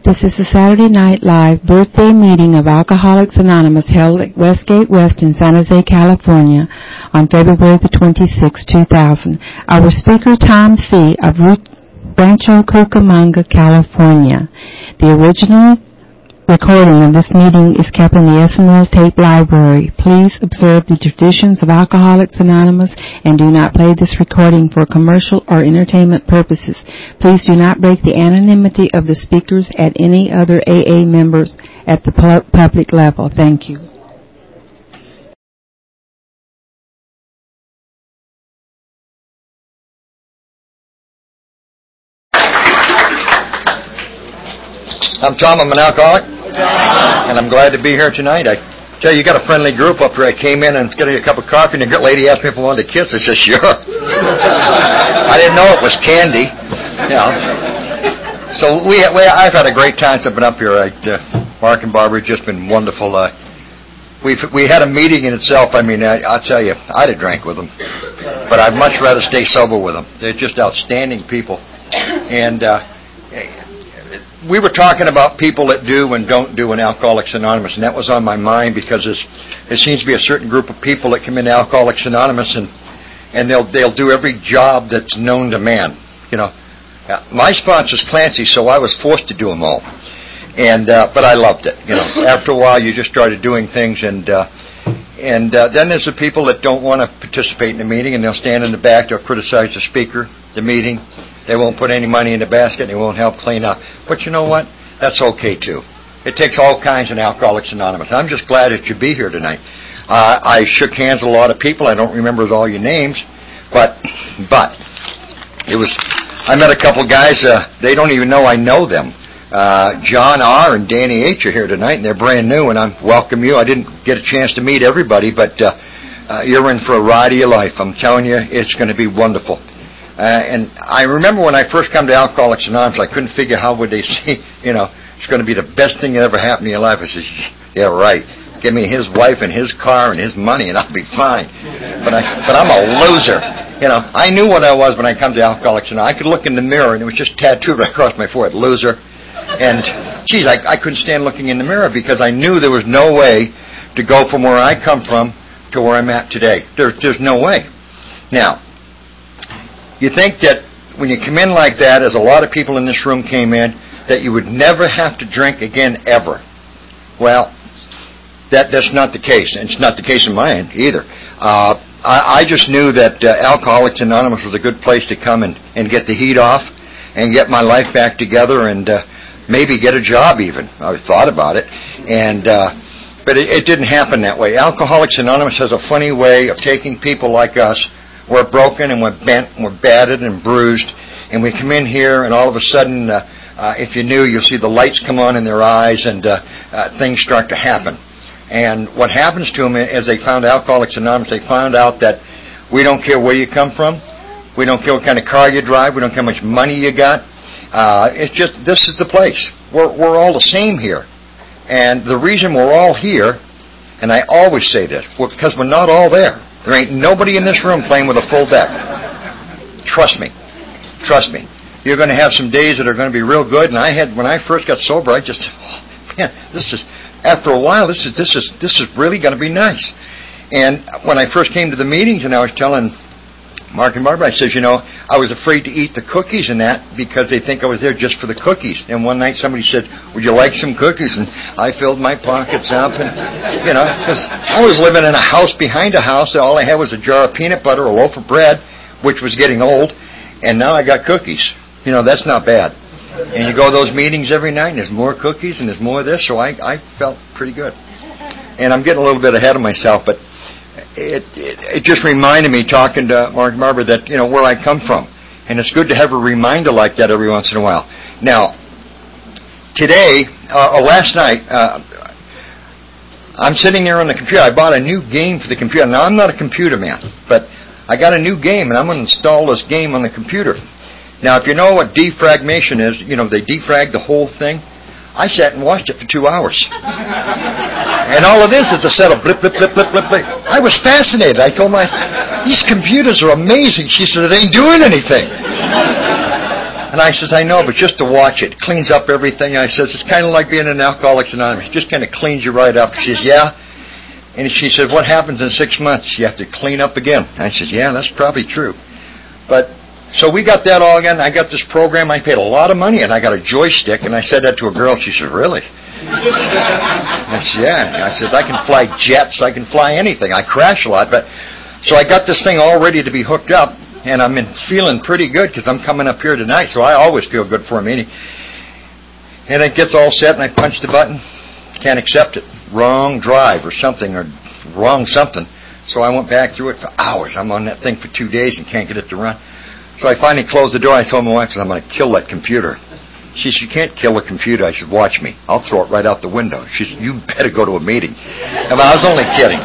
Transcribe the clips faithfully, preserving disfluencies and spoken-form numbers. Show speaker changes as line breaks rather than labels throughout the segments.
This is the Saturday Night Live birthday meeting of Alcoholics Anonymous held at Westgate West in San Jose, California on February the twenty-sixth, two thousand. Our speaker, Tom C. of Rancho Cucamonga, California. The original recording of this meeting is kept in the S N L tape library. Please observe the traditions of Alcoholics Anonymous and do not play this recording for commercial or entertainment purposes. Please do not break the anonymity of the speakers at any other A A members at the pu- public level. Thank you.
I'm Tom. I'm an alcoholic. And I'm glad to be here tonight. I tell you, you got a friendly group up here. I came in and getting a cup of coffee, and the lady asked me if I wanted to kiss. I said, sure. I didn't know it was candy. You know. So we, we, I've had a great time since I've been up here. I, uh, Mark and Barbara have just been wonderful. Uh, we've, we had a meeting in itself. I mean, I, I'll tell you, I'd have drank with them. But I'd much rather stay sober with them. They're just outstanding people. And uh, we were talking about people that do and don't do in Alcoholics Anonymous, and that was on my mind because there seems to be a certain group of people that come into Alcoholics Anonymous and and they'll they'll do every job that's known to man. You know, my sponsor's Clancy, so I was forced to do them all, and uh, but I loved it. You know, after a while, you just started doing things, and uh, and uh, then there's the people that don't want to participate in the meeting, and they'll stand in the back, they'll criticize the speaker, the meeting. They won't put any money in the basket. They won't help clean up. But you know what? That's okay, too. It takes all kinds in Alcoholics Anonymous. I'm just glad that you be here tonight. Uh, I shook hands with a lot of people. I don't remember all your names. But but it was. I met a couple guys. Uh, they don't even know I know them. Uh, John R. and Danny H. are here tonight, and they're brand new, and I welcome you. I didn't get a chance to meet everybody, but uh, uh, you're in for a ride of your life. I'm telling you, it's going to be wonderful. Uh, and I remember when I first come to Alcoholics Anonymous, I couldn't figure how would they say, you know, it's going to be the best thing that ever happened in your life. I said, yeah, right. Give me his wife and his car and his money, and I'll be fine. But I, but I'm a loser. You know, I knew what I was when I come to Alcoholics Anonymous. I could look in the mirror, and it was just tattooed right across my forehead, loser. And, geez, I, I couldn't stand looking in the mirror because I knew there was no way to go from where I come from to where I'm at today. There, there's no way. Now, you think that when you come in like that, as a lot of people in this room came in, that you would never have to drink again ever. Well, that that's not the case. And it's not the case in my end either. Uh, I, I just knew that uh, Alcoholics Anonymous was a good place to come and, and get the heat off and get my life back together and uh, maybe get a job even. I thought about it. and uh, But it, it didn't happen that way. Alcoholics Anonymous has a funny way of taking people like us. We're broken and we're bent and we're battered and bruised. And we come in here and all of a sudden, uh, uh, if you knew, you'll see the lights come on in their eyes and uh, uh, things start to happen. And what happens to them as they found Alcoholics Anonymous, they found out that we don't care where you come from. We don't care what kind of car you drive. We don't care how much money you got. Uh, it's just, this is the place. We're, we're all the same here. And the reason we're all here, and I always say this, because we're not all there. There ain't nobody in this room playing with a full deck. Trust me. Trust me. You're going to have some days that are going to be real good. And I had, when I first got sober, I just, oh, man, this is, after a while, this is, this is, this is really going to be nice. And when I first came to the meetings and I was telling Mark and Barbara, I said, you know, I was afraid to eat the cookies and that because they think I was there just for the cookies. And one night somebody said, would you like some cookies? And I filled my pockets up and, you know, because I was living in a house behind a house and all I had was a jar of peanut butter, a loaf of bread, which was getting old, and now I got cookies. You know, that's not bad. And you go to those meetings every night and there's more cookies and there's more of this, so I, I felt pretty good. And I'm getting a little bit ahead of myself, but It, it it just reminded me, talking to Mark and Barbara, that, you know, where I come from. And it's good to have a reminder like that every once in a while. Now, today, uh, or last night, uh, I'm sitting there on the computer. I bought a new game for the computer. Now, I'm not a computer man, but I got a new game, and I'm going to install this game on the computer. Now, if you know what defragmation is, you know, they defrag the whole thing. I sat and watched it for two hours. And all it is is a set of blip, blip, blip, blip, blip, blip. I was fascinated. I told my, these computers are amazing. She said, it ain't doing anything. And I says, I know, but just to watch it, cleans up everything. I says, it's kind of like being in Alcoholics Anonymous. It just kind of cleans you right up. She says, yeah. And she said, what happens in six months? You have to clean up again. I says, yeah, that's probably true. But, so we got that all again. I got this program. I paid a lot of money, and I got a joystick. And I said that to a girl. She said, really? I said, yeah. I said, I can fly jets. I can fly anything. I crash a lot. But so I got this thing all ready to be hooked up. And I'm in, feeling pretty good because I'm coming up here tonight, so I always feel good for a meeting. And it gets all set, and I punch the button. Can't accept it. Wrong drive or something, or wrong something. So I went back through it for hours. I'm on that thing for two days and can't get it to run. So I finally closed the door. I told my wife, I'm going to kill that computer. She said, you can't kill a computer. I said, watch me. I'll throw it right out the window. She said, you better go to a meeting. I mean, I was only kidding.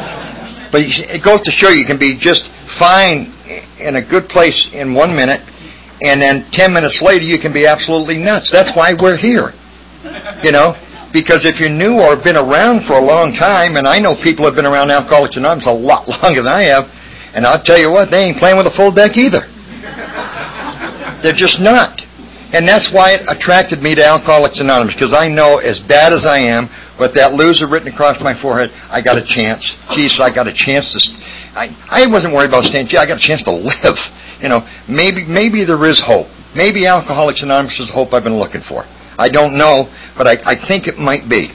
But it goes to show you can be just fine in a good place in one minute, and then ten minutes later you can be absolutely nuts. That's why we're here. You know? Because if you're new or been around for a long time, and I know people have been around Alcoholics Anonymous a lot longer than I have, and I'll tell you what, they ain't playing with a full deck either. They're just not. And that's why it attracted me to Alcoholics Anonymous, because I know as bad as I am, with that loser written across my forehead, I got a chance. Jesus, I got a chance to... St- I, I wasn't worried about staying. Gee, I got a chance to live. You know, maybe maybe there is hope. Maybe Alcoholics Anonymous is the hope I've been looking for. I don't know, but I, I think it might be.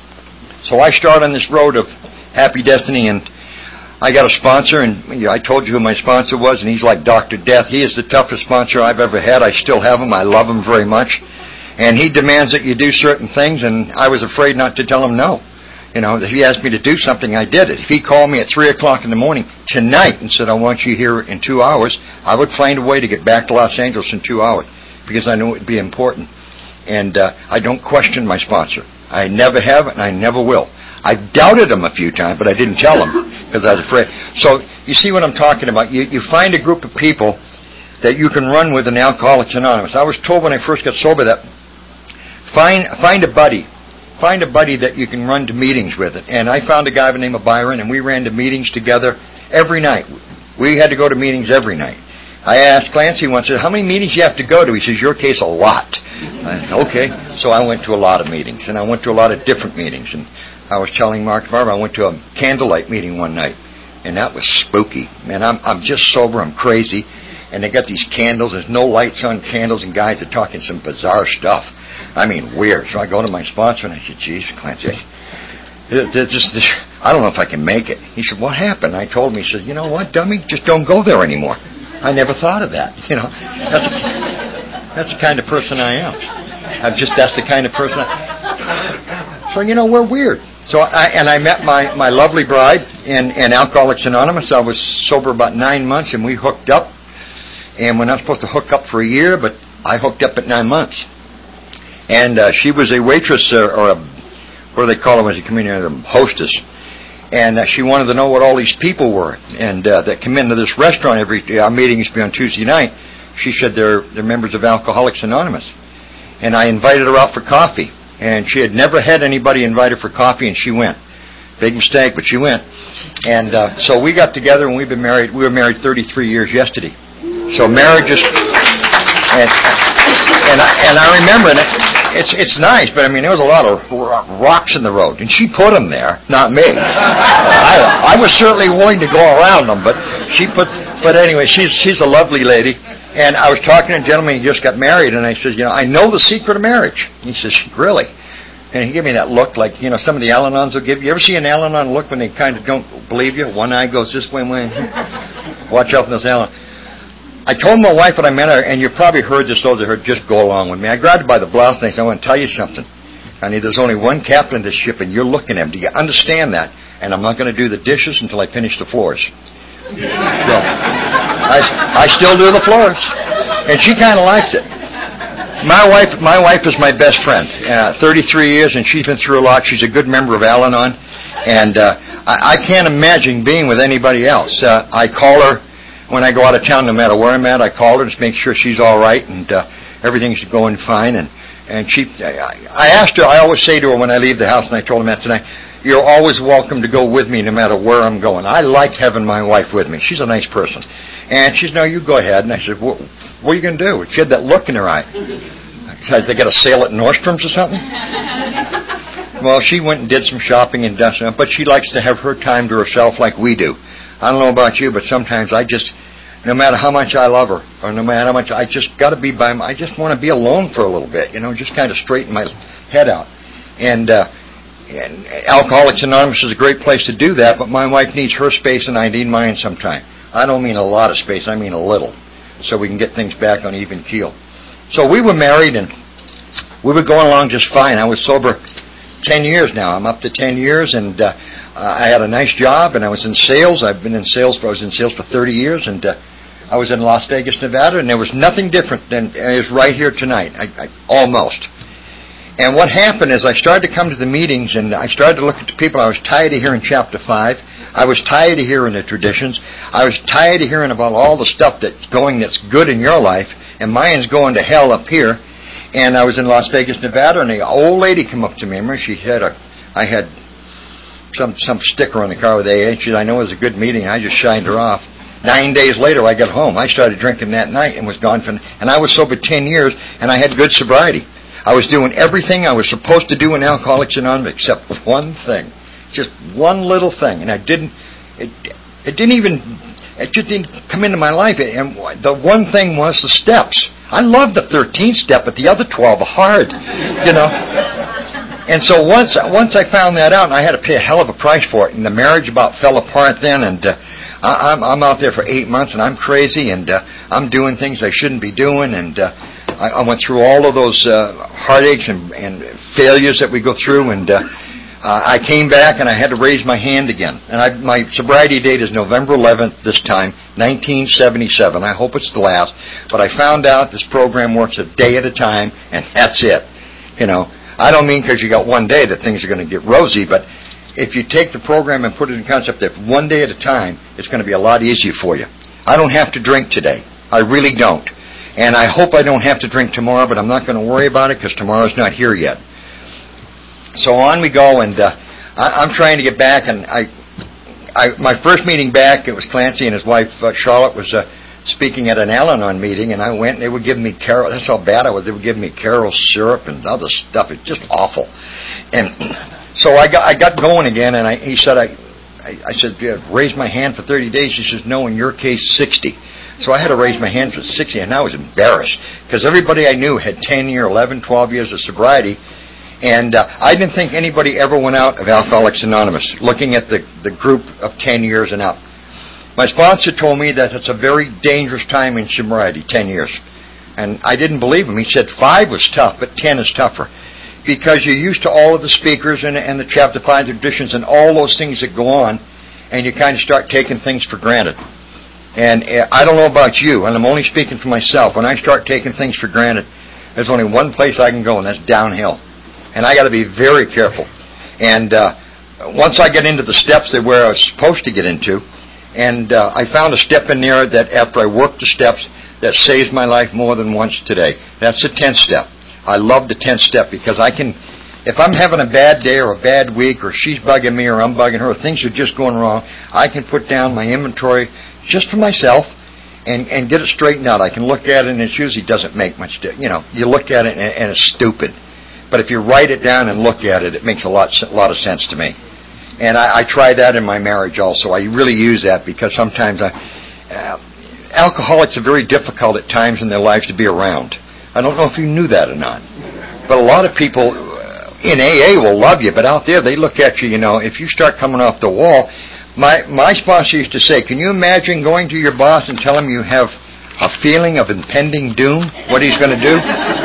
So I start on this road of happy destiny, and I got a sponsor, and you know, I told you who my sponsor was, and he's like Doctor Death. He is the toughest sponsor I've ever had. I still have him. I love him very much. And he demands that you do certain things, and I was afraid not to tell him no. You know, if he asked me to do something, I did it. If he called me at three o'clock in the morning tonight and said, I want you here in two hours, I would find a way to get back to Los Angeles in two hours because I knew it would be important. And uh, I don't question my sponsor. I never have, and I never will. I've doubted him a few times, but I didn't tell him because I was afraid. So you see what I'm talking about. You, you find a group of people that you can run with in Alcoholics Anonymous. I was told when I first got sober that find find a buddy. Find a buddy that you can run to meetings with. And I found a guy by the name of Byron, and we ran to meetings together every night. We had to go to meetings every night. I asked Clancy once, how many meetings you have to go to? He says, your case, a lot. I said, okay. So I went to a lot of meetings, and I went to a lot of different meetings. And I was telling Mark Barber, I went to a candlelight meeting one night, and that was spooky. Man, I'm, I'm just sober. I'm crazy. And they got these candles. There's no lights on candles, and guys are talking some bizarre stuff. I mean, weird. So I go to my sponsor, and I said, geez, Clancy, just, I don't know if I can make it. He said, what happened? I told him, he said, you know what, dummy? Just don't go there anymore. I never thought of that. You know, that's, a, that's the kind of person I am. I'm just, that's the kind of person I So, you know, we're weird. So, I, and I met my, my lovely bride in, in Alcoholics Anonymous. I was sober about nine months, and we hooked up. And we're not supposed to hook up for a year, but I hooked up at nine months. And uh, she was a waitress, uh, or a, what do they call them as you come in here, a hostess. And uh, she wanted to know what all these people were and uh, that come into this restaurant every day. Our meeting used to be on Tuesday night. She said they're, they're members of Alcoholics Anonymous. And I invited her out for coffee. And she had never had anybody invite her for coffee, and she went. Big mistake, but she went. And uh, so we got together, and we've been married. We were married thirty-three years yesterday. So marriage is... And, and, I, and I remember it. It's it's nice, but I mean, there was a lot of rocks in the road, and she put them there, not me. I, I was certainly willing to go around them, but she put. But anyway, she's she's a lovely lady, and I was talking to a gentleman who just got married, and I said, you know, I know the secret of marriage. He says, really? And he gave me that look, like you know, some of the Al-Anons will give you. You ever see an Al-Anon look when they kind of don't believe you? One eye goes this way, one. Watch out for those Al-Anons. I told my wife when I met her, and you probably heard this, those that heard, just go along with me. I grabbed her by the blouse and I said, I want to tell you something. Honey, there's only one captain of this ship, and you're looking at him. Do you understand that? And I'm not going to do the dishes until I finish the floors. So, I, I still do the floors. And she kind of likes it. My wife my wife is my best friend. Uh, thirty-three years, and she's been through a lot. She's a good member of Al-Anon. And uh, I, I can't imagine being with anybody else. Uh, I call her. When I go out of town, no matter where I'm at, I call her to make sure she's all right and uh, everything's going fine. And and she, I, I asked her. I always say to her when I leave the house, and I told her that tonight, you're always welcome to go with me, no matter where I'm going. I like having my wife with me. She's a nice person, And she said, no, you go ahead. And I said, what, what are you going to do? She had that look in her eye. I said, they got a sale at Nordstrom's or something? Well, she went and did some shopping and done stuff, but she likes to have her time to herself like we do. I don't know about you, but sometimes I just, no matter how much I love her, or no matter how much, I just got to be by, my, I just want to be alone for a little bit, you know, just kind of straighten my head out. And, uh, and Alcoholics Anonymous is a great place to do that, but my wife needs her space and I need mine sometime. I don't mean a lot of space, I mean a little, so we can get things back on even keel. So we were married and we were going along just fine. I was sober ten years now. I'm up to ten years, and uh, I had a nice job, and I was in sales. I've been in sales for, I was in sales for thirty years, and uh, I was in Las Vegas, Nevada, and there was nothing different than is right here tonight, I, I, almost. And what happened is I started to come to the meetings, and I started to look at the people. I was tired of hearing chapter five. I was tired of hearing the traditions. I was tired of hearing about all the stuff that's going that's good in your life, and mine's going to hell up here. And I was in Las Vegas, Nevada, and an old lady came up to me. Remember, she had a, I had some some sticker on the car with A A. She said, I know it was a good meeting. I just shined her off. Nine days later, I got home. I started drinking that night and was gone for, and I was sober ten years, and I had good sobriety. I was doing everything I was supposed to do in Alcoholics Anonymous except one thing. Just one little thing. And I didn't, it, it didn't even, it just didn't come into my life. And the one thing was the steps. I love the thirteenth step, but the other twelve are hard, you know. And so once once I found that out, and I had to pay a hell of a price for it, and the marriage about fell apart then, and uh, I, I'm, I'm out there for eight months, and I'm crazy, and uh, I'm doing things I shouldn't be doing, and uh, I, I went through all of those uh, heartaches and, and failures that we go through, and uh, uh, I came back, and I had to raise my hand again. And I, my sobriety date is November eleventh this time, nineteen seventy-seven. I hope it's the last. But I found out this program works a day at a time, and that's it. You know, I don't mean because you got one day that things are going to get rosy, but if you take the program and put it in concept that one day at a time, it's going to be a lot easier for you. I don't have to drink today. I really don't. And I hope I don't have to drink tomorrow, but I'm not going to worry about it because tomorrow's not here yet. So on we go, and uh, I, I'm trying to get back, and I, I, my first meeting back, it was Clancy and his wife, uh, Charlotte, was uh, speaking at an Al-Anon meeting, and I went, and they would give me Carol, that's how bad I was, they would give me Carol syrup and other stuff. It's just awful. And so I got I got going again, and I, he said, I, I, I said, yeah, raise my hand for thirty days. He says, no, in your case, sixty. So I had to raise my hand for sixty, and I was embarrassed, because everybody I knew had ten year, eleven, twelve years of sobriety, and uh, I didn't think anybody ever went out of Alcoholics Anonymous, looking at the, the group of ten years and up. My sponsor told me that it's a very dangerous time in sobriety, ten years. And I didn't believe him. He said five was tough, but ten is tougher. Because you're used to all of the speakers and, and the chapter five traditions and all those things that go on, and you kind of start taking things for granted. And uh, I don't know about you, and I'm only speaking for myself. When I start taking things for granted, there's only one place I can go, and that's downhill. And I got to be very careful. And uh, once I get into the steps that where I was supposed to get into, and uh, I found a step in there that after I worked the steps, that saves my life more than once today. That's the tenth step. I love the tenth step because I can, if I'm having a bad day or a bad week, or she's bugging me or I'm bugging her, or things are just going wrong, I can put down my inventory just for myself and, and get it straightened out. I can look at it, and it usually doesn't make much difference. You know, you look at it and, and it's stupid. But if you write it down and look at it, it makes a lot, a lot of sense to me. And I, I try that in my marriage also. I really use that because sometimes I, uh, alcoholics are very difficult at times in their lives to be around. I don't know if you knew that or not. But a lot of people in A A will love you, but out there they look at you, you know, if you start coming off the wall. My, my sponsor used to say, can you imagine going to your boss and tell him you have a feeling of impending doom, what he's going to do?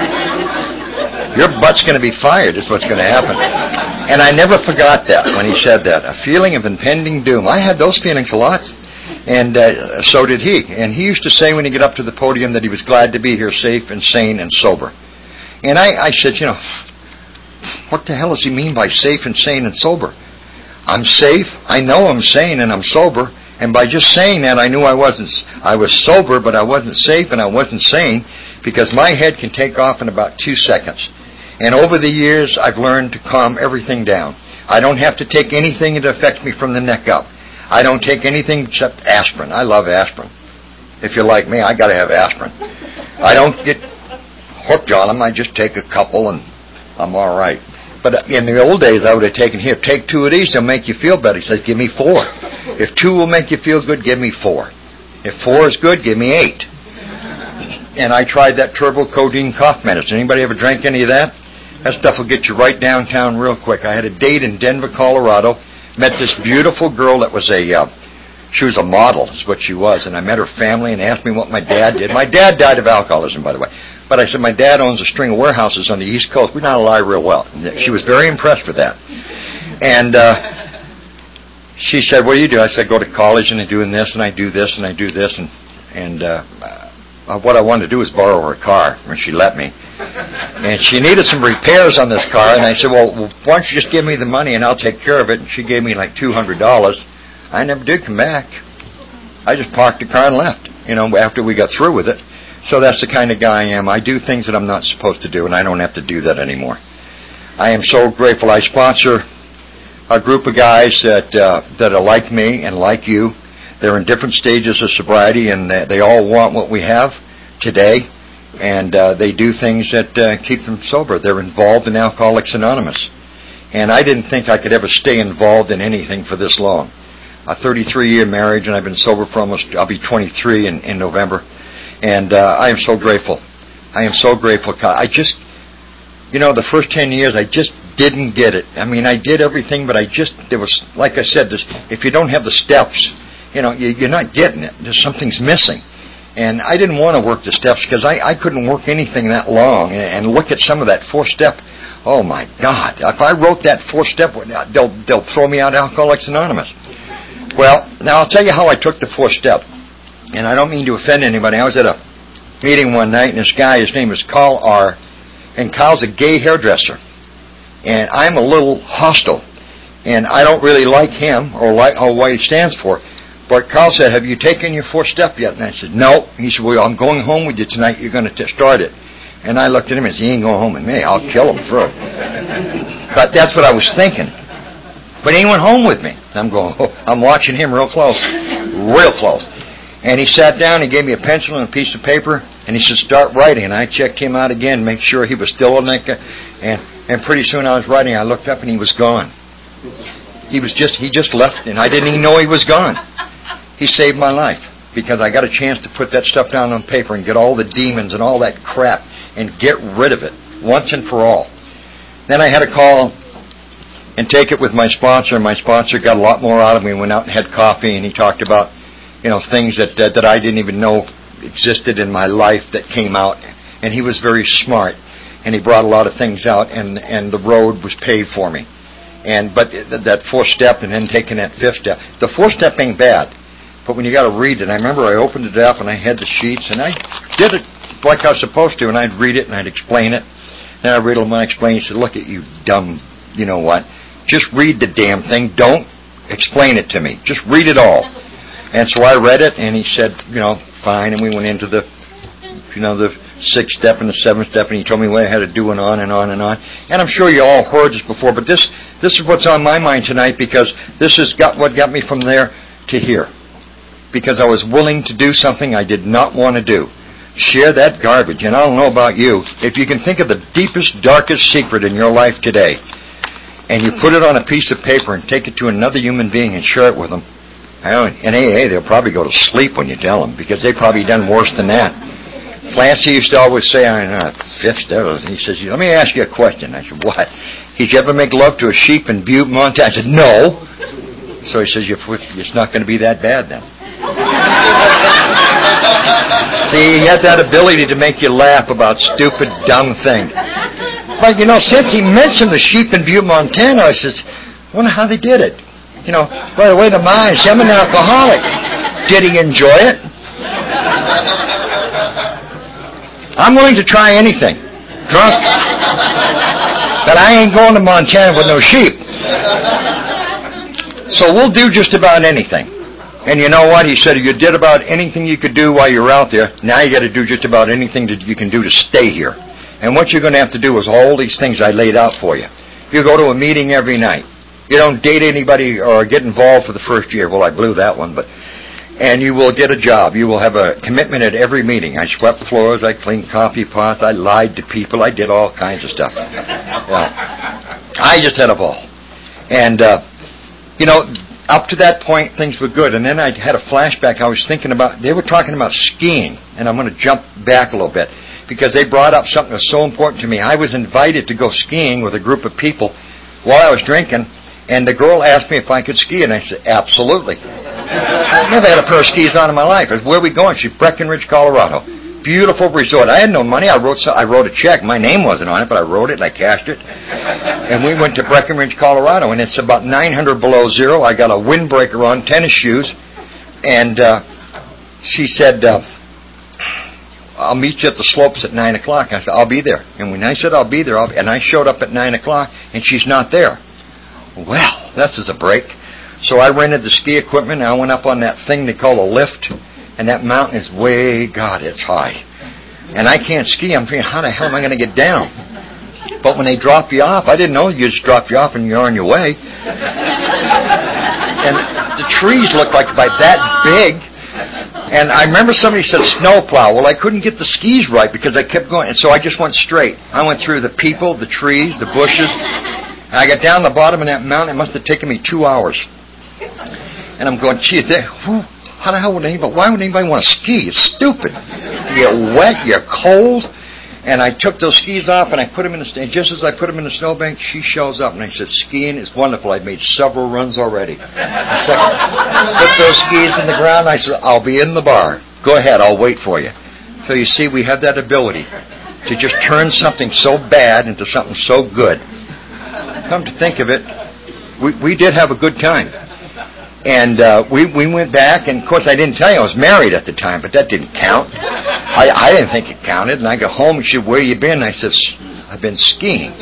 Your butt's going to be fired is what's going to happen. And I never forgot that when he said that. A feeling of impending doom. I had those feelings a lot. And uh, so did he. And he used to say when he got up to the podium that he was glad to be here safe and sane and sober. And I, I said, you know, what the hell does he mean by safe and sane and sober? I'm safe. I know I'm sane and I'm sober. And by just saying that, I knew I wasn't. I was sober, but I wasn't safe and I wasn't sane because my head can take off in about two seconds. And over the years, I've learned to calm everything down. I don't have to take anything that affects me from the neck up. I don't take anything except aspirin. I love aspirin. If you're like me, I got to have aspirin. I don't get hooked on them. I just take a couple and I'm all right. But in the old days, I would have taken, here, take two of these, they'll make you feel better. He says, give me four. If two will make you feel good, give me four. If four is good, give me eight. And I tried that turbo codeine cough medicine. Anybody ever drank any of that? That stuff will get you right downtown real quick. I had a date in Denver, Colorado. Met this beautiful girl that was a, uh, she was a model, is what she was. And I met her family and asked me what my dad did. My dad died of alcoholism, by the way. But I said, my dad owns a string of warehouses on the East Coast. We know how to lie real well. And she was very impressed with that. And uh, she said, what do you do? I said, I go to college and I'm doing this and I do this and I do this. And, and uh, uh, what I wanted to do was borrow her car when she let me. And she needed some repairs on this car. And I said, well, why don't you just give me the money and I'll take care of it. And she gave me like two hundred dollars. I never did come back. I just parked the car and left, you know, after we got through with it. So that's the kind of guy I am. I do things that I'm not supposed to do, and I don't have to do that anymore. I am so grateful. I sponsor a group of guys that uh, that are like me and like you. They're in different stages of sobriety, and they all want what we have today, and uh, they do things that uh, keep them sober. They're involved in Alcoholics Anonymous, and I didn't think I could ever stay involved in anything for this long. A thirty-three year marriage, and I've been sober for almost, I'll be twenty-three in, in November. And uh, I am so grateful. I am so grateful. I just, you know, the first ten years, I just didn't get it. I mean, I did everything, but I just, there was, like I said, this, if you don't have the steps, you know, you, you're not getting it. There's something's missing. And I didn't want to work the steps because I, I couldn't work anything that long. And, and look at some of that four-step. Oh, my God. If I wrote that four-step, they'll, they'll throw me out of Alcoholics Anonymous. Well, now I'll tell you how I took the four-step. And I don't mean to offend anybody. I was at a meeting one night, and this guy, his name is Carl R., and Carl's a gay hairdresser. And I'm a little hostile, and I don't really like him or like or what he stands for. But Carl said, have you taken your fourth step yet? And I said, no. He said, well, I'm going home with you tonight. You're going to start it. And I looked at him and said, he ain't going home with me. I'll kill him first. But that's what I was thinking. But he went home with me. I'm going, oh, I'm watching him real close, real close. And he sat down, he gave me a pencil and a piece of paper, and he said, start writing. And I checked him out again, make sure he was still on that guy. And, and pretty soon I was writing, I looked up and he was gone. He was just, he just left, and I didn't even know he was gone. He saved my life, because I got a chance to put that stuff down on paper and get all the demons and all that crap and get rid of it once and for all. Then I had to call and take it with my sponsor, and my sponsor got a lot more out of me. We went out and had coffee, and he talked about, you know, things that, that that I didn't even know existed in my life that came out. And he was very smart, and he brought a lot of things out, and and the road was paved for me. And but that fourth step, and then taking that fifth step. The fourth step ain't bad, but when you got to read it, I remember I opened it up and I had the sheets, and I did it like I was supposed to, and I'd read it and I'd explain it. Then I'd read it and I'd explain. He said, "Look at you, dumb, you know what? Just read the damn thing. Don't explain it to me. Just read it all." And so I read it, and he said, you know, fine. And we went into the, you know, the sixth step and the seventh step, and he told me what I had to do, and on and on and on. And I'm sure you all heard this before, but this this is what's on my mind tonight, because this has got what got me from there to here. Because I was willing to do something I did not want to do. Share that garbage. And I don't know about you. If you can think of the deepest, darkest secret in your life today, and you put it on a piece of paper and take it to another human being and share it with them, in A A, they'll probably go to sleep when you tell them, because they've probably done worse than that. Clancy used to always say, I know, fifth step. He says, let me ask you a question. I said, what? Did you ever make love to a sheep in Butte, Montana? I said, no. So he says, it's not going to be that bad then. See, he had that ability to make you laugh about stupid, dumb things. But, you know, since he mentioned the sheep in Butte, Montana, I says, I wonder how they did it. You know, right away to mine, see, I'm an alcoholic. Did he enjoy it? I'm willing to try anything. Drunk. But I ain't going to Montana with no sheep. So we'll do just about anything. And you know what? He said, you did about anything you could do while you were out there. Now you got to do just about anything that you can do to stay here. And what you're going to have to do is all these things I laid out for you. You go to a meeting every night. You don't date anybody or get involved for the first year. Well, I blew that one, but and you will get a job. You will have a commitment at every meeting. I swept floors, I cleaned coffee pots, I lied to people, I did all kinds of stuff. Yeah. I just had a ball. And, uh, you know, up to that point, things were good. And then I had a flashback. I was thinking about, they were talking about skiing, and I'm going to jump back a little bit, because they brought up something that was so important to me. I was invited to go skiing with a group of people while I was drinking, and the girl asked me if I could ski, and I said, absolutely. I never had a pair of skis on in my life. I said, where are we going? She said, Breckenridge, Colorado. Beautiful resort. I had no money. I wrote I wrote a check. My name wasn't on it, but I wrote it and I cashed it. And we went to Breckenridge, Colorado, and it's about nine hundred below zero. I got a windbreaker on, tennis shoes, and uh, she said, uh, I'll meet you at the slopes at nine o'clock. I said, I'll be there. And when I said I'll be there, I'll be, and I showed up at nine o'clock, and she's not there. Well, this is a break. So I rented the ski equipment, and I went up on that thing they call a lift, and that mountain is way, God, it's high. And I can't ski. I'm thinking, how the hell am I going to get down? But when they drop you off, I didn't know you just drop you off and you're on your way. And the trees looked like about that big. And I remember somebody said snowplow. Well, I couldn't get the skis right because I kept going. And so I just went straight. I went through the people, the trees, the bushes. And I got down the bottom of that mountain. It must have taken me two hours. And I'm going, gee, there, whew, how the hell would anybody, why would anybody want to ski? It's stupid. You get wet, you're cold. And I took those skis off and I put them in the, and just as I put them in the snowbank, she shows up and I said, skiing is wonderful. I've made several runs already. Put those skis in the ground. I said, I'll be in the bar. Go ahead, I'll wait for you. So you see, we have that ability to just turn something so bad into something so good. Come to think of it, we, we did have a good time. And uh, we we went back, and of course I didn't tell you I was married at the time, but that didn't count. I, I didn't think it counted. And I got home, and she said, where you been? And I said, I've been skiing.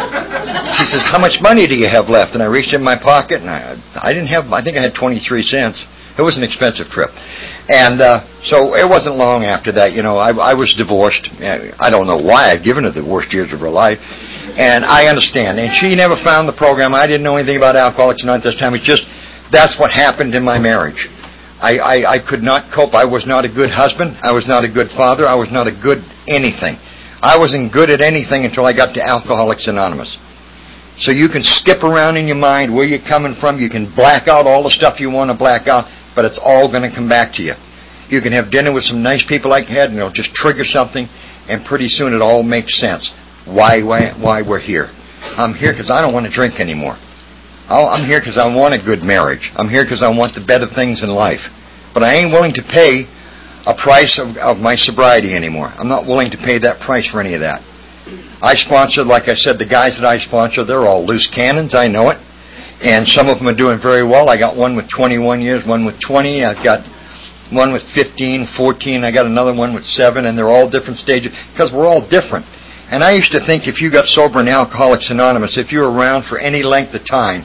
She says, how much money do you have left? And I reached in my pocket, and I I didn't have, I think I had twenty-three cents. It was an expensive trip. And uh, so it wasn't long after that, you know, I, I was divorced. I don't know why. I've given her the worst years of her life. And I understand. And she never found the program. I didn't know anything about Alcoholics Anonymous at this time. It's just, that's what happened in my marriage. I, I, I could not cope. I was not a good husband. I was not a good father. I was not a good anything. I wasn't good at anything until I got to Alcoholics Anonymous. So you can skip around in your mind where you're coming from. You can black out all the stuff you want to black out, but it's all going to come back to you. You can have dinner with some nice people like I had, and it'll just trigger something, and pretty soon it all makes sense. Why, why, why we're here. I'm here because I don't want to drink anymore. I'm here because I want a good marriage. I'm here because I want the better things in life. But I ain't willing to pay a price of, of my sobriety anymore. I'm not willing to pay that price for any of that. I sponsor, like I said, the guys that I sponsor, they're all loose cannons. I know it. And some of them are doing very well. I got one with twenty-one years, one with twenty. I've got one with fifteen, fourteen. I got another one with seven. And they're all different stages because we're all different. And I used to think if you got sober in Alcoholics Anonymous, if you're around for any length of time,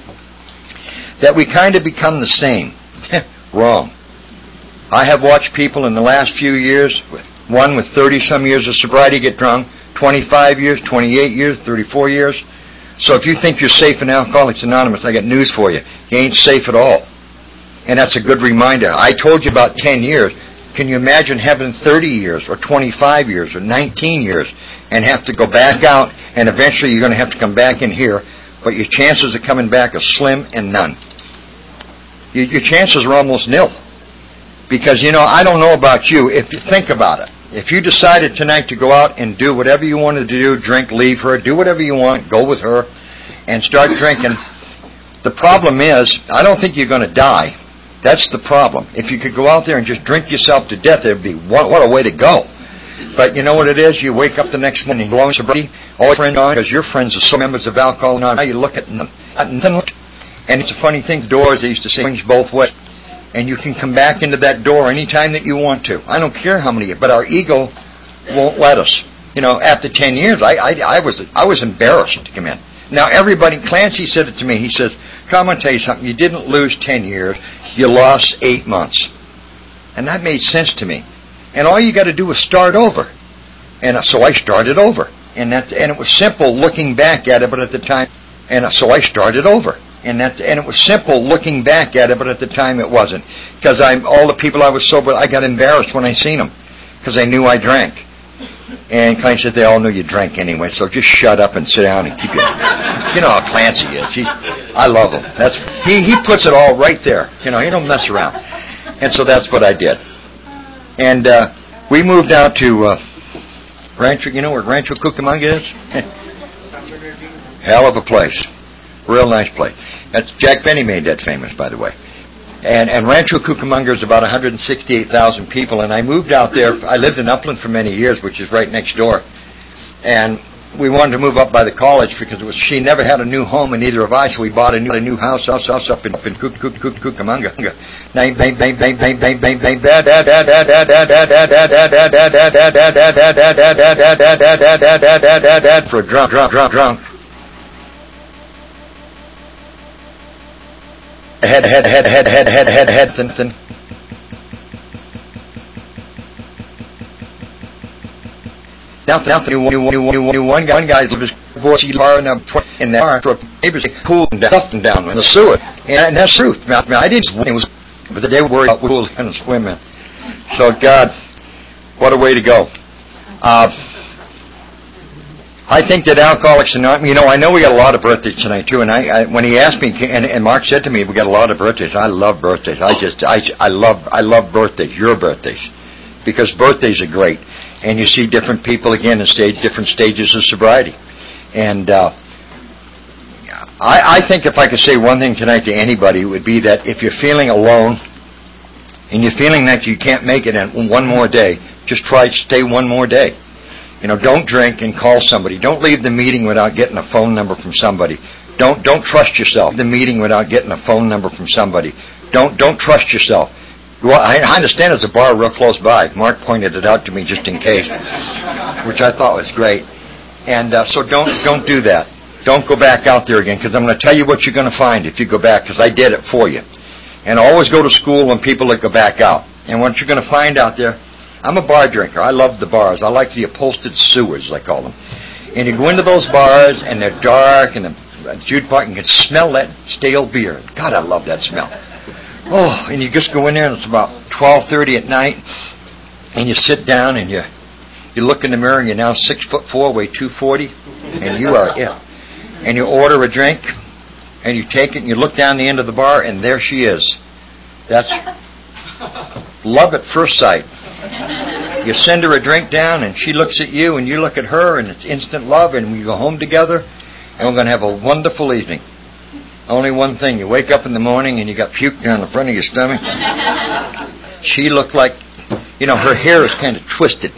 that we kind of become the same. Wrong. I have watched people in the last few years, one with thirty-some years of sobriety get drunk, twenty-five years, twenty-eight years, thirty-four years. So if you think you're safe in Alcoholics Anonymous, I got news for you. You ain't safe at all. And that's a good reminder. I told you about ten years. Can you imagine having thirty years or twenty-five years or nineteen years and have to go back out, and eventually you're going to have to come back in here, but your chances of coming back are slim and none. Your chances are almost nil. Because, you know, I don't know about you. If you think about it, if you decided tonight to go out and do whatever you wanted to do, drink, leave her, do whatever you want, go with her, and start drinking, the problem is, I don't think you're going to die. That's the problem. If you could go out there and just drink yourself to death, it would be, what, what a way to go. But you know what it is? You wake up the next morning, blowing sobriety, all your friends on, because your friends are so members of Alcohol Anonymous. Now you look at them. And it's a funny thing, doors, they used to say, swings both ways. And you can come back into that door anytime that you want to. I don't care how many, but our ego won't let us. You know, after ten years, I, I, I was I was embarrassed to come in. Now everybody, Clancy said it to me, he says, come, I'm going to tell you something, you didn't lose ten years, you lost eight months. And that made sense to me. And all you got to do is start over. And so I started over. And that's and it was simple looking back at it, but at the time, and so I started over. And that's and it was simple looking back at it, but at the time it wasn't. Because I'm all the people I was sober, I got embarrassed when I seen them because I knew I drank. And Clancy said they all knew you drank anyway, so just shut up and sit down and keep it. You know how Clancy is. He's, I love him. That's he. He puts it all right there. You know, he don't mess around. And so that's what I did. And uh, we moved out to uh, Rancho. You know where Rancho Cucamonga is? Hell of a place. Real nice place. That's Jack Benny made that famous, by the way. And, and Rancho Cucamonga is about one hundred sixty-eight thousand people, and I moved out there. I lived in Upland for many years, which is right next door. And we wanted to move up by the college because it was she never had a new home, and neither have I, so we bought a new a new house, house, house up in, up in Cucamonga. For a drunk, drunk, drunk, drunk. Head, head, head, head, head, head, head, head, thin, thin. Now, now, new one, new one, new one guy, one guy's lived his voice bar in the in the bar for neighbors cool and stuffing down in the sewer, and that's the truth. Now, I didn't. It was, but they were worried about pool and swimming. So, God, what a way to go. Uh, I think that Alcoholics Anonymous, you know, I know we got a lot of birthdays tonight too, and I, I when he asked me, and, and Mark said to me, we got a lot of birthdays. I love birthdays. I just, I, I love, I love birthdays, your birthdays, because birthdays are great, and you see different people again in stage, different stages of sobriety, and uh, I, I think if I could say one thing tonight to anybody, it would be that if you're feeling alone, and you're feeling that you can't make it in one more day, just try to stay one more day. You know, don't drink and call somebody. Don't leave the meeting without getting a phone number from somebody. Don't don't trust yourself. The meeting without getting a phone number from somebody. Don't don't trust yourself. Well, I understand there's a bar real close by. Mark pointed it out to me just in case, which I thought was great. And uh, so don't don't do that. Don't go back out there again, because I'm going to tell you what you're going to find if you go back, because I did it for you. And always go to school when people that go back out. And what you're going to find out there, I'm a bar drinker. I love the bars. I like the upholstered sewers, I call them. And you go into those bars, and they're dark, and the jukebox, you can smell that stale beer. God, I love that smell. Oh, and you just go in there, and it's about twelve thirty at night, and you sit down, and you you look in the mirror, and you're now six foot four, weigh two forty, and you are it. And you order a drink, and you take it, and you look down the end of the bar, and there she is. That's love at first sight. You send her a drink down, and she looks at you, and you look at her, and it's instant love, and we go home together, and we're going to have a wonderful evening. Only one thing, you wake up in the morning, and you got puke down the front of your stomach. She looked like, you know, her hair is kind of twisted.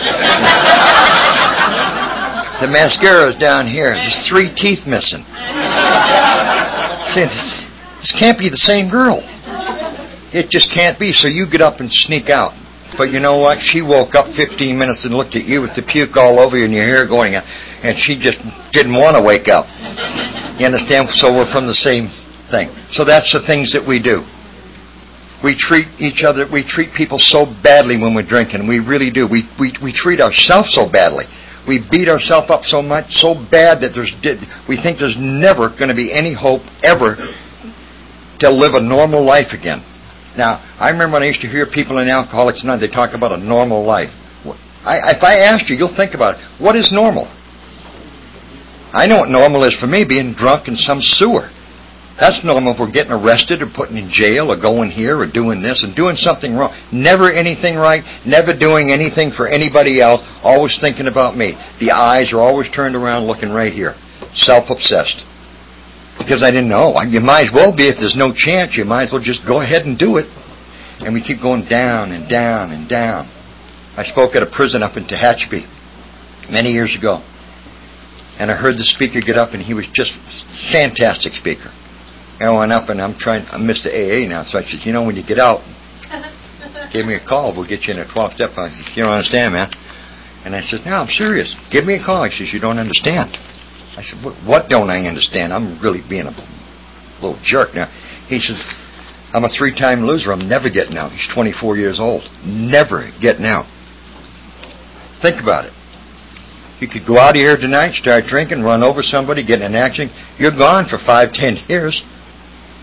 The mascara is down here. There's three teeth missing. See, this, this can't be the same girl. It just can't be, so you get up and sneak out. But you know what? She woke up fifteen minutes and looked at you with the puke all over you and your hair going out, and she just didn't want to wake up. You understand? So we're from the same thing. So that's the things that we do. We treat each other, we treat people so badly when we're drinking. We really do. We we we treat ourselves so badly. We beat ourselves up so much, so bad that there's we think there's never going to be any hope ever to live a normal life again. Now, I remember when I used to hear people in Alcoholics Anonymous, they talk about a normal life. I, if I asked you, you'll think about it. What is normal? I know what normal is for me, being drunk in some sewer. That's normal if we're getting arrested or put in jail or going here or doing this and doing something wrong. Never anything right, never doing anything for anybody else, always thinking about me. The eyes are always turned around looking right here. Self-obsessed. Because I didn't know. You might as well be. If there's no chance, you might as well just go ahead and do it. And we keep going down and down and down. I spoke at a prison up in Tehachapi many years ago. And I heard the speaker get up, and he was just a fantastic speaker. And I went up, and I'm trying, I'm Mister A A now, so I said, you know, when you get out, give me a call. We'll get you in a twelve-step. I said, you don't understand, man. And I said, no, I'm serious. Give me a call. He says, you don't understand. I said, what don't I understand? I'm really being a little jerk now. He says, I'm a three-time loser. I'm never getting out. He's twenty-four years old. Never getting out. Think about it. You could go out of here tonight, start drinking, run over somebody, get in an accident. You're gone for five, ten years.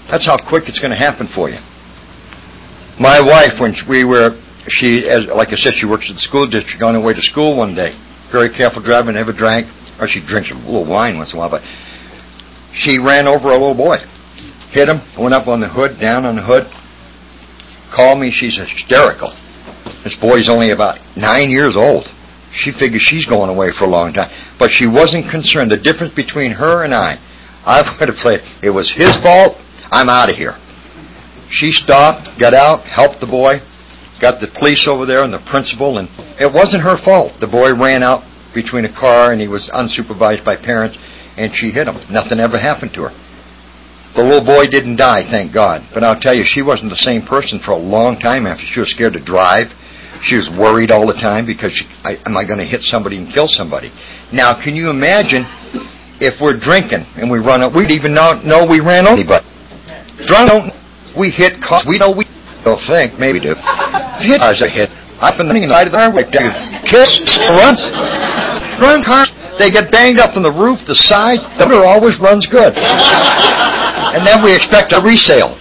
That's how quick it's going to happen for you. My wife, when we were, she, as like I said, she works at the school district on her way to school one day. Very careful driving, never drank, or she drinks a little wine once in a while, but she ran over a little boy. Hit him, went up on the hood, down on the hood, called me, she's hysterical. This boy's only about nine years old. She figures she's going away for a long time. But she wasn't concerned. The difference between her and I, I would have played, it was his fault, I'm out of here. She stopped, got out, helped the boy, got the police over there and the principal, and it wasn't her fault. The boy ran out between a car and he was unsupervised by parents, and she hit him. Nothing ever happened to her. The little boy didn't die, thank God. But I'll tell you, she wasn't the same person for a long time after. She was scared to drive. She was worried all the time because, she, I, am I going to hit somebody and kill somebody? Now, can you imagine if we're drinking and we run up, we'd even not know we ran over anybody. Drunk, we hit cars. We know we don't think, maybe do. Hit cars are hit. Up in the side of the highway, kiss, runs, run cars. They get banged up on the roof, the side. The motor always runs good. And then we expect a resale.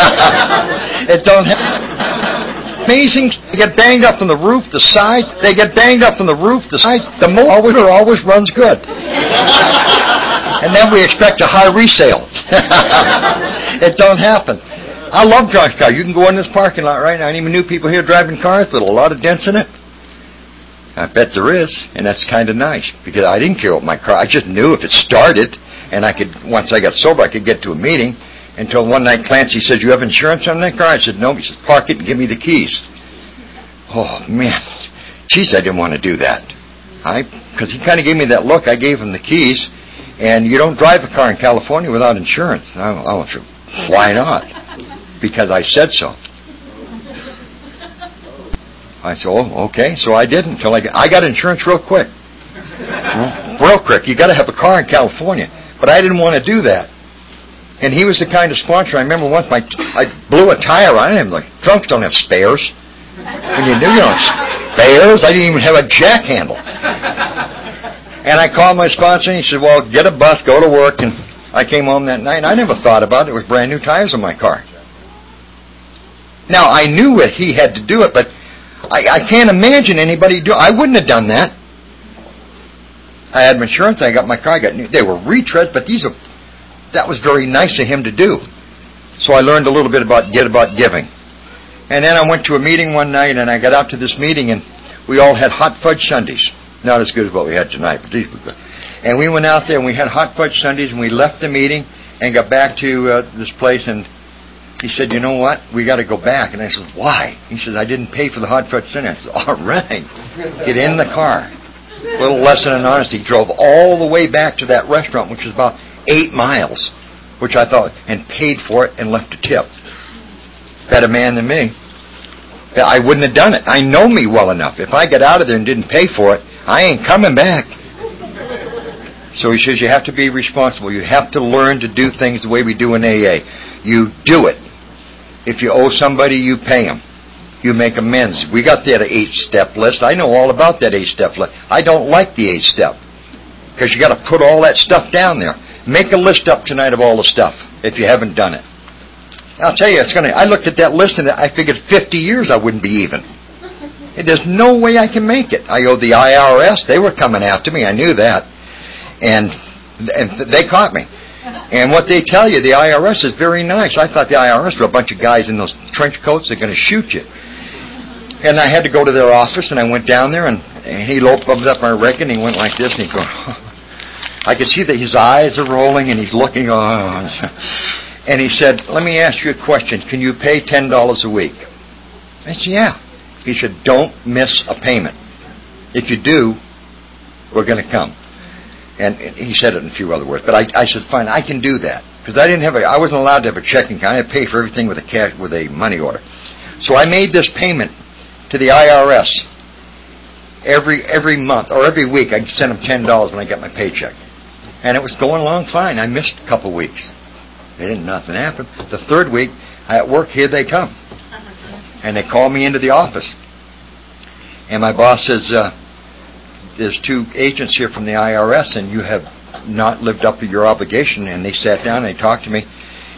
It don't happen. Amazing. They get banged up on the roof, the side. They get banged up on the roof, the side. The motor always runs good. And then we expect a high resale. It don't happen. I love drunk cars. You can go in this parking lot right now. I even knew people here driving cars with a lot of dents in it. I bet there is, and that's kind of nice because I didn't care what my car. I just knew if it started, and I could. Once I got sober, I could get to a meeting. Until one night, Clancy says, "You have insurance on that car?" I said, "No." He says, "Park it and give me the keys." Oh man, geez, I didn't want to do that. I because he kind of gave me that look. I gave him the keys, and you don't drive a car in California without insurance. I, I went, why not? Because I said so. I said, oh, okay. So I didn't until I got, I got insurance real quick. Real quick. You got to have a car in California. But I didn't want to do that. And he was the kind of sponsor. I remember once my I blew a tire on him. Like, drunks don't have spares. When you do, you know, spares? I didn't even have a jack handle. And I called my sponsor and he said, well, get a bus, go to work. And I came home that night and I never thought about it. It was brand new tires on my car. Now, I knew that he had to do it, but I, I can't imagine anybody do. I wouldn't have done that. I had insurance. I got my car. I got new. They were retreads, but these are. That was very nice of him to do. So I learned a little bit about get about giving. And then I went to a meeting one night, and I got out to this meeting, and we all had hot fudge sundaes. Not as good as what we had tonight, but these were good. And we went out there and we had hot fudge sundaes, and we left the meeting and got back to uh, this place, and he said, you know what, we got to go back. And I said, why? He says, I didn't pay for the hot fudge sundae. I said, all right, get in the car. A little lesson in honesty. He drove all the way back to that restaurant, which was about eight miles, which I thought, and paid for it and left a tip. Better man than me. I wouldn't have done it. I know me well enough. If I got out of there and didn't pay for it, I ain't coming back. So he says you have to be responsible. You have to learn to do things the way we do in A A. You do it. If you owe somebody, you pay them. You make amends. We got that eight-step list. I know all about that eight-step list. I don't like the eight-step because you got to put all that stuff down there. Make a list up tonight of all the stuff if you haven't done it. I'll tell you, it's gonna. I looked at that list and I figured fifty years I wouldn't be even. There's no way I can make it. I owed the I R S. They were coming after me. I knew that, and and they caught me. And what they tell you, the I R S is very nice. I thought the I R S were a bunch of guys in those trench coats. They're going to shoot you. And I had to go to their office, and I went down there, and, and he opened up my record, and he went like this, and he goes. I could see that his eyes are rolling and he's looking on. And he said, let me ask you a question. Can you pay ten dollars a week? I said, yeah. He said, don't miss a payment. If you do, we're going to come. And he said it in a few other words. But I, I said, fine, I can do that. Because I didn't have a, I wasn't allowed to have a checking account. I had to pay for everything with a cash, with a money order. So I made this payment to the I R S every every month or every week. I sent them ten dollars when I got my paycheck. And it was going along fine. I missed a couple weeks. They didn't, nothing happened. The third week, I at work, here they come. And they call me into the office. And my boss says, uh, there's two agents here from the I R S, and you have not lived up to your obligation. And they sat down and they talked to me.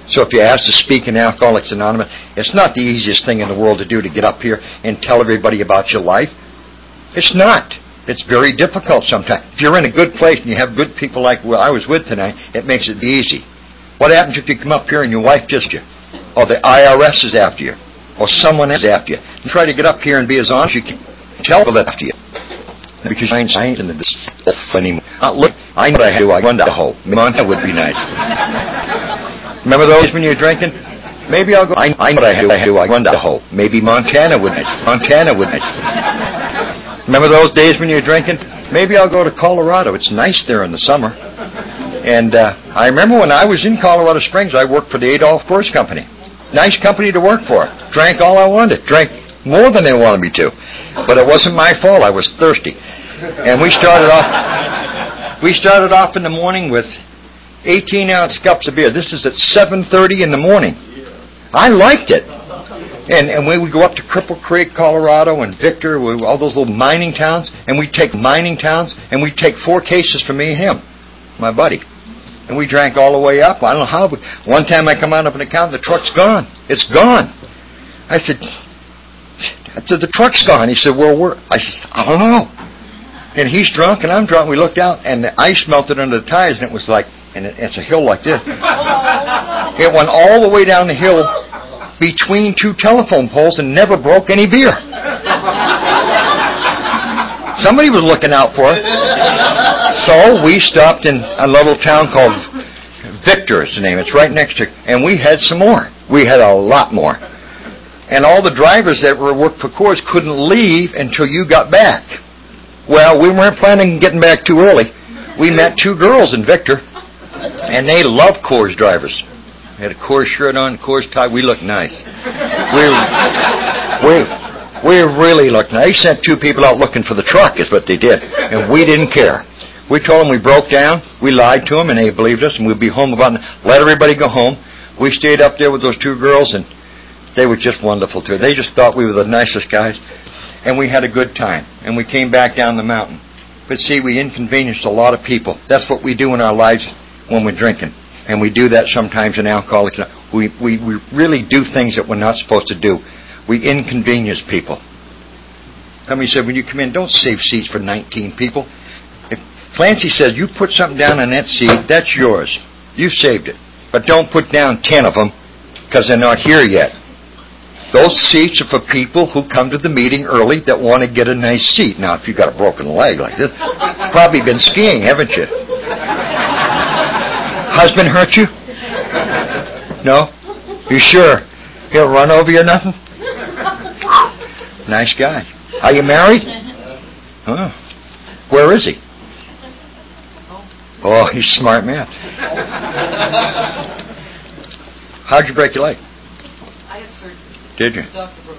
So if you ask to speak in Alcoholics Anonymous, it's not the easiest thing in the world to do, to get up here and tell everybody about your life. It's not. It's very difficult sometimes. If you're in a good place and you have good people like I was with tonight, it makes it easy. What happens if you come up here and your wife just you? Or the I R S is after you? Or someone is after you? And try to get up here and be as honest as you can. Tell people that after you. Because I ain't in this anymore. Uh, look, I know what I do. I run to hope. Montana would be nice. Remember those when you're drinking? Maybe I'll go. I, I know what I do. I do. I run to hope. Maybe Montana would be nice. Montana would be nice. Remember those days when you're drinking? Maybe I'll go to Colorado. It's nice there in the summer. And uh, I remember when I was in Colorado Springs, I worked for the Adolph Coors Company. Nice company to work for. Drank all I wanted. Drank more than they wanted me to. But it wasn't my fault. I was thirsty. And we started off we started off in the morning with eighteen ounce cups of beer. This is at seven thirty in the morning. I liked it. And and we would go up to Cripple Creek, Colorado, and Victor, all those little mining towns, and we'd take mining towns, and we'd take four cases for me and him, my buddy. And we drank all the way up. I don't know how. But one time I come out up an account, the truck's gone. It's gone. I said, I said, the truck's gone. He said, well, where? I said, I don't know. And he's drunk and I'm drunk. We looked out and the ice melted under the tires, and it was like, and it, it's a hill like this. It went all the way down the hill between two telephone poles and never broke any beer. Somebody was looking out for it. So we stopped in a little town called Victor, is the name. It's right next to, and we had some more. We had a lot more. And all the drivers that were worked for Coors couldn't leave until you got back. Well, we weren't planning on getting back too early. We met two girls in Victor, and they loved Coors drivers. They had a Coors shirt on, Coors tie. We looked nice. We, we, we really looked nice. They sent two people out looking for the truck, is what they did, and we didn't care. We told them we broke down. We lied to them, and they believed us, and we'd be home about, let everybody go home. We stayed up there with those two girls, and they were just wonderful too. They just thought we were the nicest guys. And we had a good time. And we came back down the mountain. But see, we inconvenienced a lot of people. That's what we do in our lives when we're drinking. And we do that sometimes in Alcoholics. We, we, we really do things that we're not supposed to do. We inconvenience people. Somebody said, when you come in, don't save seats for nineteen people. If Clancy says, you put something down on that seat, that's yours. You saved it. But don't put down ten of them because they're not here yet. Those seats are for people who come to the meeting early that want to get a nice seat. Now, if you've got a broken leg like this, probably been skiing, haven't you? Husband hurt you? No? You sure? He'll run over you or nothing? Nice guy. Are you married? Oh. Where is he? Oh, he's a smart man. How'd you break your leg? Did you?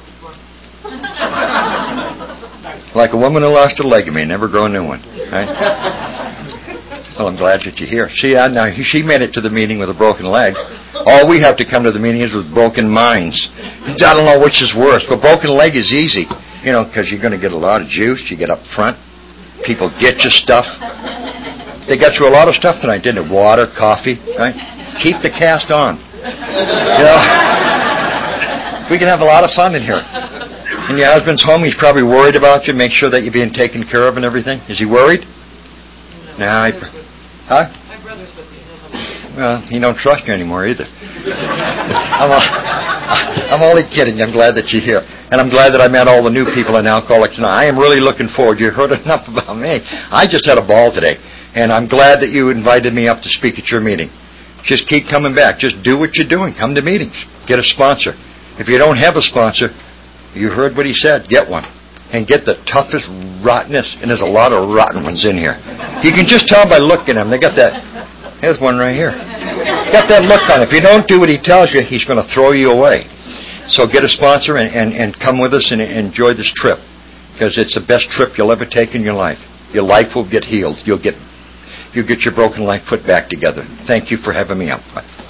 Like a woman who lost a leg, you may never grow a new one. Right? Well, I'm glad that you're here. See, I, now she made it to the meeting with a broken leg. All we have to come to the meeting is with broken minds. I don't know which is worse, but broken leg is easy, you know, because you're going to get a lot of juice. You get up front. People get you stuff. They got you a lot of stuff tonight, didn't they? Water, coffee, right? Keep the cast on. You know? We can have a lot of fun in here. And your husband's home, he's probably worried about you, make sure that you're being taken care of and everything. Is he worried? No. Nah, I, huh?
My brother's with me.
Well, he don't trust you anymore either. I'm, all, I'm only kidding. I'm glad that you're here. And I'm glad that I met all the new people in Alcoholics Now. I am really looking forward. You heard enough about me. I just had a ball today. And I'm glad that you invited me up to speak at your meeting. Just keep coming back. Just do what you're doing. Come to meetings. Get a sponsor. If you don't have a sponsor, you heard what he said, get one. And get the toughest rottenest, and there's a lot of rotten ones in here. You can just tell by looking at them. They got that, here's one right here. Got that look on it. If you don't do what he tells you, he's going to throw you away. So get a sponsor and, and, and come with us and enjoy this trip. Because it's the best trip you'll ever take in your life. Your life will get healed. You'll get, you'll get your broken life put back together. Thank you for having me up.